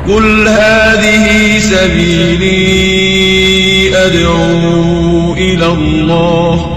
قل هذه سبيلي أدعو إلى الله.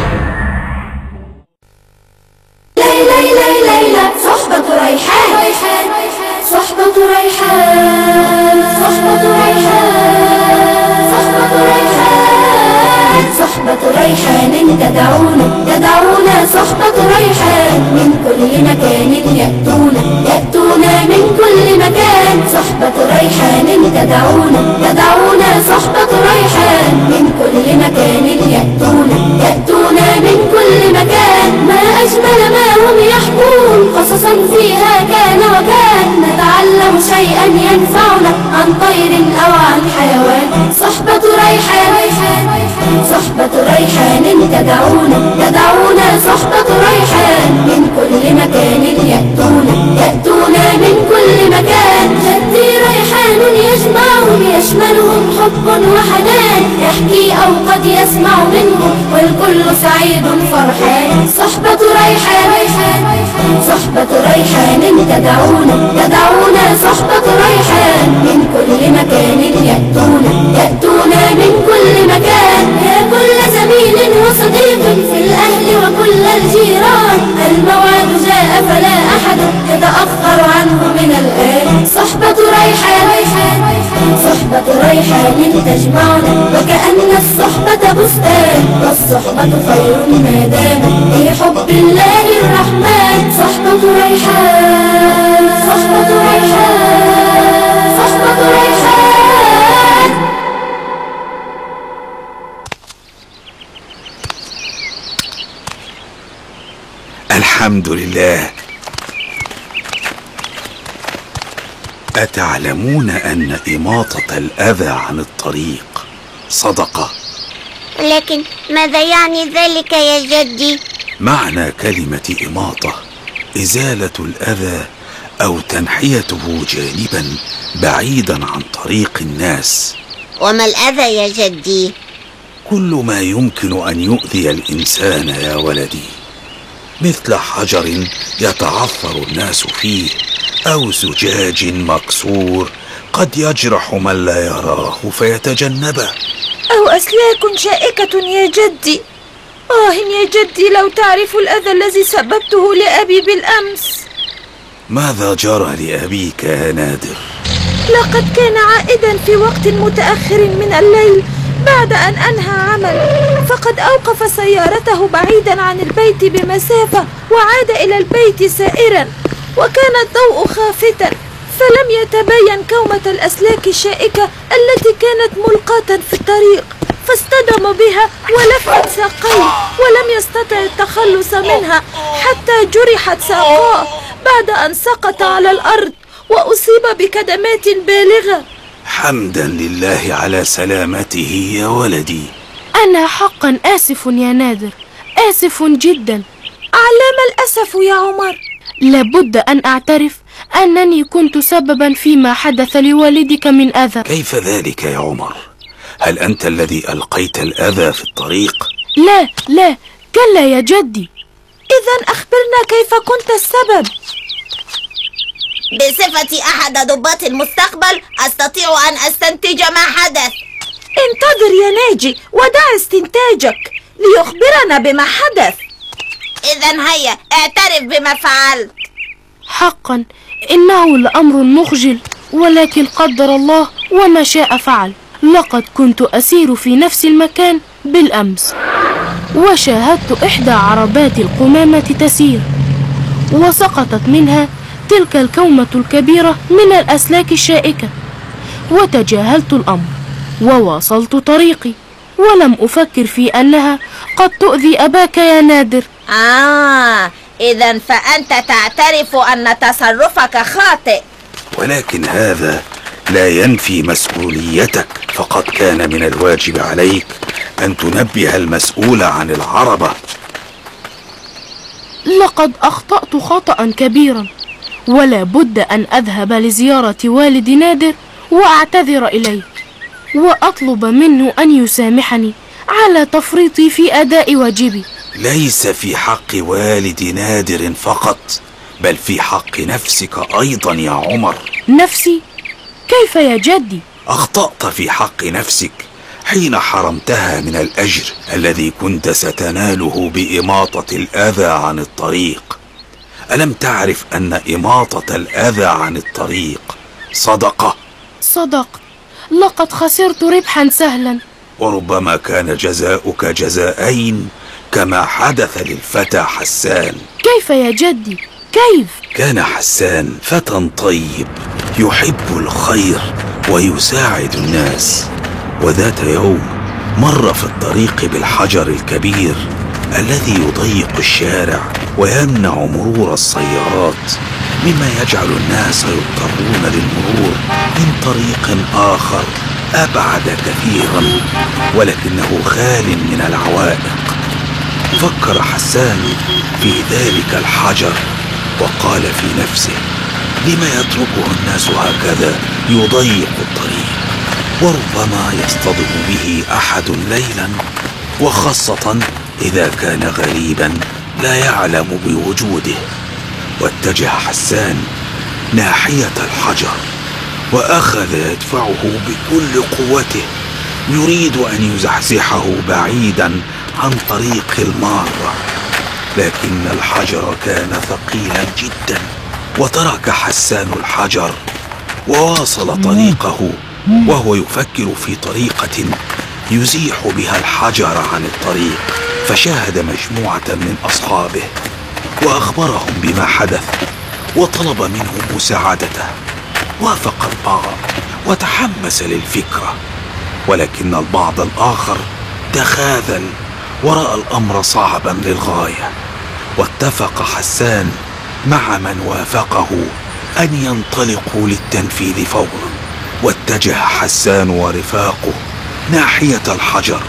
صحبة ريحان صحبة ريحان صحبة ريحان صحبة ريحان صحبة ريحان تدعونا صحبة ريحان من كل مكان يأتونا من كل مكان صحبة ريحان تدعونا صحبة ريحان من كل مكان يأتونا من كل مكان ما أجمل ما هم يحكون قصصا فيها كان وكان نتعلم شيئا ينفعنا عن طير أو عن حيوان صحبة ريحان صحبة ريحان تدعونا صحبة ريحان من كل مكان يأتونا من كل مكان جدي ريحان يشملهم حب وحنان يحكي أو قد يسمع منهم والكل سعيد فرحان صحبة ريحان صحبة ريحان تدعونا صحبة ريحان من كل مكان يأتونا من كل مكان يا كل زميل وصديق في الأهل وكل الجيران الموعد جاء فلا أحد يتأخر عنه من الآن صحبة ريحان صحبة ريحان تجمعنا وكأن الصحبة بستان والصحبة خير ما دام في حب الله الرحمن صحبة ريحان صحبة ريحان صحبة ريحان. الحمد لله. أتعلمون أن إماطة الأذى عن الطريق صدقة؟ لكن ماذا يعني ذلك يا جدي؟ معنى كلمة إماطة إزالة الأذى أو تنحيته جانبا بعيدا عن طريق الناس. وما الأذى يا جدي؟ كل ما يمكن أن يؤذي الإنسان يا ولدي، مثل حجر يتعثر الناس فيه أو زجاج مكسور قد يجرح من لا يراه فيتجنبه، أو أسلاك شائكة يا جدي. يا جدي لو تعرف الأذى الذي سببته لأبي بالأمس. ماذا جرى لأبيك يا نادر؟ لقد كان عائدا في وقت متأخر من الليل بعد أن أنهى عمل، فقد أوقف سيارته بعيدا عن البيت بمسافة وعاد إلى البيت سائرا، وكان الضوء خافتا فلم يتبين كومة الأسلاك الشائكة التي كانت ملقاة في الطريق، فاصطدم بها ولفت ساقيه ولم يستطع التخلص منها حتى جرحت ساقاه بعد أن سقط على الأرض وأصيب بكدمات بالغة. حمدا لله على سلامته يا ولدي. أنا حقا آسف يا نادر، آسف جدا. علام الأسف يا عمر؟ لابد أن أعترف أنني كنت سببا فيما حدث لوالدك من أذى. كيف ذلك يا عمر؟ هل أنت الذي ألقيت الأذى في الطريق؟ لا كلا يا جدي. إذن أخبرنا كيف كنت السبب. بصفتي أحد ضباط المستقبل أستطيع أن أستنتج ما حدث. انتظر يا ناجي ودع استنتاجك ليخبرنا بما حدث. إذن هيا اعترف بما فعلت. حقا إنه لأمر مخجل، ولكن قدر الله وما شاء فعل. لقد كنت أسير في نفس المكان بالأمس، وشاهدت إحدى عربات القمامة تسير، وسقطت منها تلك الكومة الكبيرة من الأسلاك الشائكة، وتجاهلت الأمر وواصلت طريقي، ولم أفكر في أنها قد تؤذي أباك يا نادر. إذن فأنت تعترف أن تصرفك خاطئ. ولكن هذا لا ينفي مسؤوليتك، فقد كان من الواجب عليك أن تنبه المسؤول عن العربة. لقد أخطأت خطأ كبيرا، ولا بد أن أذهب لزيارة والد نادر وأعتذر إليه، وأطلب منه أن يسامحني على تفريطي في أداء واجبي. ليس في حق والد نادر فقط، بل في حق نفسك أيضا يا عمر. نفسي؟ كيف يا جدي؟ أخطأت في حق نفسك حين حرمتها من الأجر الذي كنت ستناله بإماطة الأذى عن الطريق. ألم تعرف أن إماطة الأذى عن الطريق صدقة؟ صدقت، لقد خسرت ربحا سهلا. وربما كان جزاؤك جزاءين كما حدث للفتى حسان. كيف يا جدي؟ كيف؟ كان حسان فتى طيب يحب الخير ويساعد الناس، وذات يوم مر في الطريق بالحجر الكبير الذي يضيق الشارع ويمنع مرور السيارات، مما يجعل الناس يضطرون للمرور من طريق آخر أبعد كثيرا ولكنه خال من العوائق. فكر حسان في ذلك الحجر وقال في نفسه: لما يتركه الناس هكذا يضيق الطريق؟ وربما يصطدم به أحد ليلا، وخاصة إذا كان غريبا لا يعلم بوجوده. واتجه حسان ناحية الحجر وأخذ يدفعه بكل قوته، يريد أن يزحزحه بعيدا عن طريق المارة، لكن الحجر كان ثقيلا جدا. وترك حسان الحجر وواصل طريقه وهو يفكر في طريقة يزيح بها الحجر عن الطريق. فشاهد مجموعة من أصحابه وأخبرهم بما حدث وطلب منهم مساعدته. وافق البعض وتحمس للفكرة، ولكن البعض الآخر تخاذل ورأى الأمر صعبا للغاية. واتفق حسان مع من وافقه أن ينطلقوا للتنفيذ فورا. واتجه حسان ورفاقه ناحية الحجر،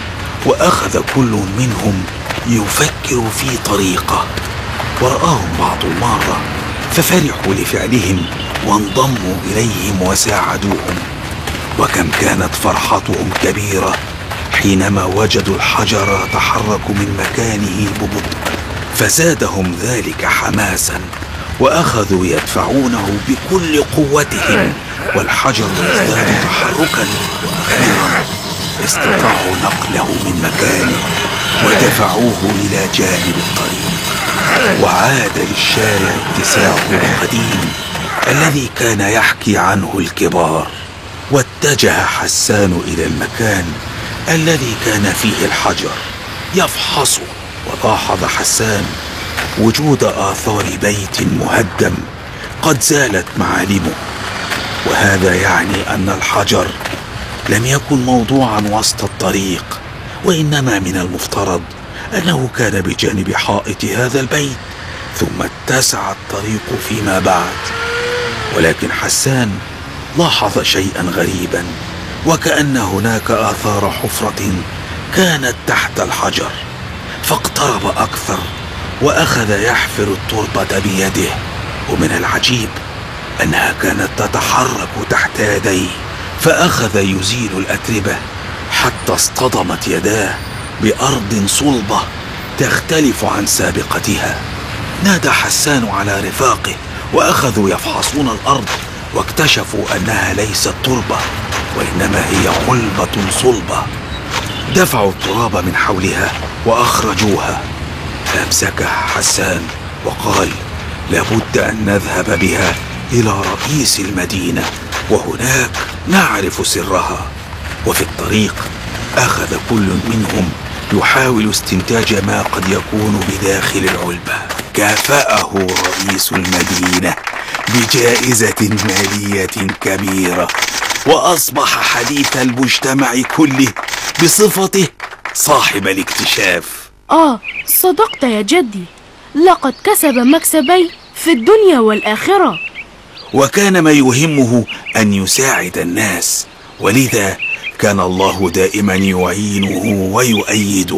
وأخذ كل منهم يفكر في طريقة. ورآهم بعض المارة ففرحوا لفعلهم وانضموا إليهم وساعدوهم. وكم كانت فرحتهم كبيرة حينما وجدوا الحجر يتحرك من مكانه ببطء، فزادهم ذلك حماسا وأخذوا يدفعونه بكل قوتهم، والحجر ازداد تحركا. وأخيرا استطاعوا نقله من مكانه ودفعوه إلى جانب الطريق، وعاد للشارع اتساعه القديم الذي كان يحكي عنه الكبار. واتجه حسان إلى المكان الذي كان فيه الحجر يفحصه. ولاحظ حسان وجود آثار بيت مهدم قد زالت معالمه، وهذا يعني أن الحجر لم يكن موضوعا وسط الطريق، وإنما من المفترض أنه كان بجانب حائط هذا البيت، ثم اتسع الطريق فيما بعد. ولكن حسان لاحظ شيئا غريبا، وكأن هناك آثار حفرة كانت تحت الحجر. فاقترب أكثر وأخذ يحفر التربة بيده، ومن العجيب أنها كانت تتحرك تحت يديه. فأخذ يزيل الأتربة حتى اصطدمت يداه بأرض صلبة تختلف عن سابقتها. نادى حسان على رفاقه وأخذوا يفحصون الأرض، واكتشفوا أنها ليست تربة وإنما هي حلبة صلبة. دفعوا التراب من حولها وأخرجوها، فأمسكها حسان وقال: لابد أن نذهب بها إلى رئيس المدينة وهناك نعرف سرها. وفي الطريق أخذ كل منهم يحاول استنتاج ما قد يكون بداخل العلبة. كافأه رئيس المدينة بجائزة مالية كبيرة، وأصبح حديث المجتمع كله بصفته صاحب الاكتشاف. صدقت يا جدي، لقد كسب مكسبين في الدنيا والآخرة. وكان ما يهمه أن يساعد الناس، ولذا كان الله دائما يعينه ويؤيده.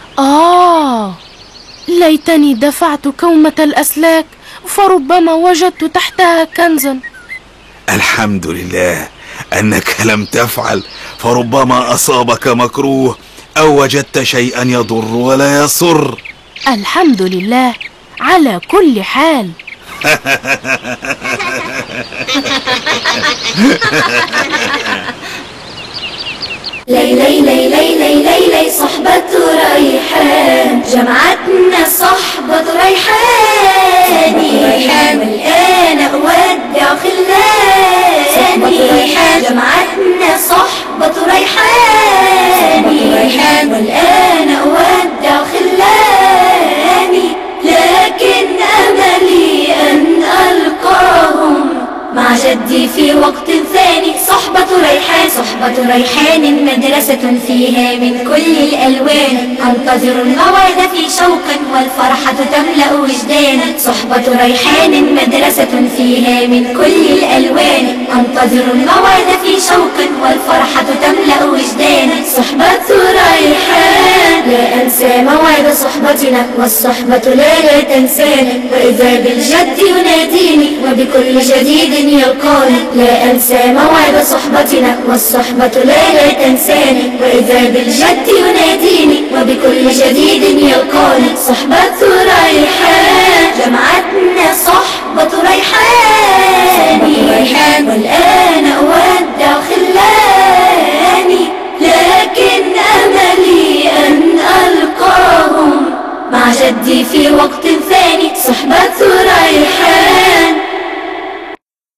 ليتني دفعت كومة الأسلاك، فربما وجدت تحتها كنزا. الحمد لله أنك لم تفعل، فربما أصابك مكروه أو وجدت شيئا يضر ولا يسر. الحمد لله على كل حال. لي لي لي لي لي لي لي صحبة ريحان، جمعتنا صحبة ريحاني، والآن أودع خلاني. صحبة ريحان، جمعتنا صحبة ريحاني، والآن أودع خلاني. لكن أملي أن ألقاهم مع جدي في وقت ثاني. صحبة ريحان، صحبة ريحان، مدرسة فيها من كل الألوان. أنتظر الموعد في شوق والفرحة تملأ وجدانا. صحبة ريحان، مدرسة فيها من كل الألوان. أنتظر الموعد في شوق والفرحة تملأ وجدانا. صحبة ريحان، لا أنسى موعد صحبتنا، والصحبة لا تنسانا. وإذا بالجد يناديني وبكل جديد يلقاني. لا أنسى موعد صحبتنا، والصحبة لا تنساني. وإذا بالجد يناديني وبكل جديد يلقاني. صحبة ريحان، جمعتنا